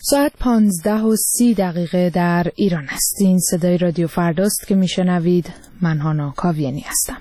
ساعت 15:30 در ایران است. این صدای رادیو فرداست که میشنوید. من هانا کاویانی هستم.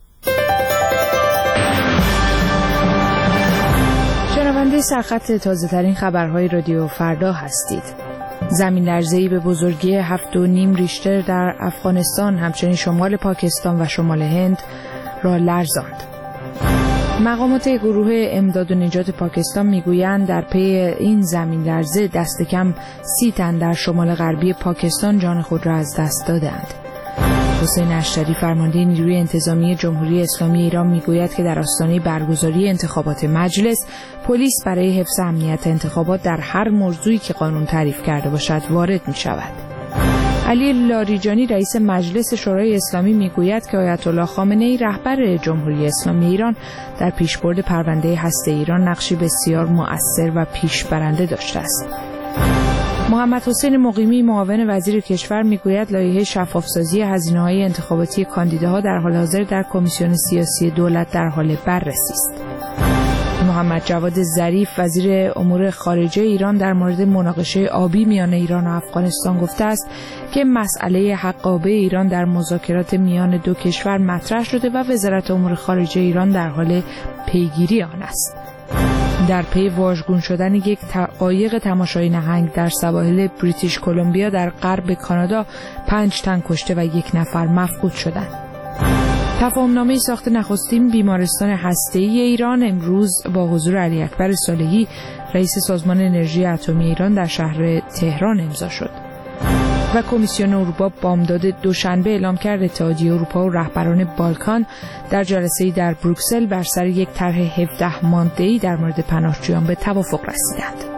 شنونده سرخط تازه ترین خبرهای رادیو فردا هستید. زمین لرزه‌ای به بزرگی 7.5 ریشتر در افغانستان همچنین شمال پاکستان و شمال هند را لرزاند. مقامات گروه امداد و نجات پاکستان میگویند در پی این زمین لرزه دست کم 30 تن در شمال غربی پاکستان جان خود را از دست دادند. حسین اشتری فرمانده نیروی انتظامی جمهوری اسلامی ایران میگوید که در آستانه برگزاری انتخابات مجلس، پلیس برای حفظ امنیت انتخابات در هر موضوعی که قانون تعریف کرده باشد وارد می شود. علی لاریجانی رئیس مجلس شورای اسلامی میگوید که آیت الله خامنه‌ای رهبر جمهوری اسلامی ایران در پیشبرد پرونده هسته ایران نقشی بسیار مؤثر و پیشبرنده داشته است. محمد حسین مقیمی معاون وزیر کشور میگوید لایحه شفافسازی هزینه‌های انتخاباتی کاندیداها در حال حاضر در کمیسیون سیاسی دولت در حال بررسی است. محمد جواد ظریف وزیر امور خارجه ایران در مورد مناقشه آبی میان ایران و افغانستان گفته است که مسئله حقابه ایران در مذاکرات میان دو کشور مطرح شده و وزارت امور خارجه ایران در حال پیگیری آن است. در پی واژگون شدن یک قایق تماشای نهنگ در سواحل بریتیش کلمبیا در غرب کانادا 5 تن کشته و 1 نفر مفقود شدند. تفاهمنامه ساخت نخستین بیمارستان هسته‌ای ایران امروز با حضور علی اکبر صالحی رئیس سازمان انرژی اتمی ایران در شهر تهران امضا شد. و کمیسیون اروپا بامداد دوشنبه اعلام کرد اتحادیه اروپا و رهبران بالکان در جلسه‌ای در بروکسل بر سر یک طرح 17 ماده‌ای در مورد پناهجویان به توافق رسیدند.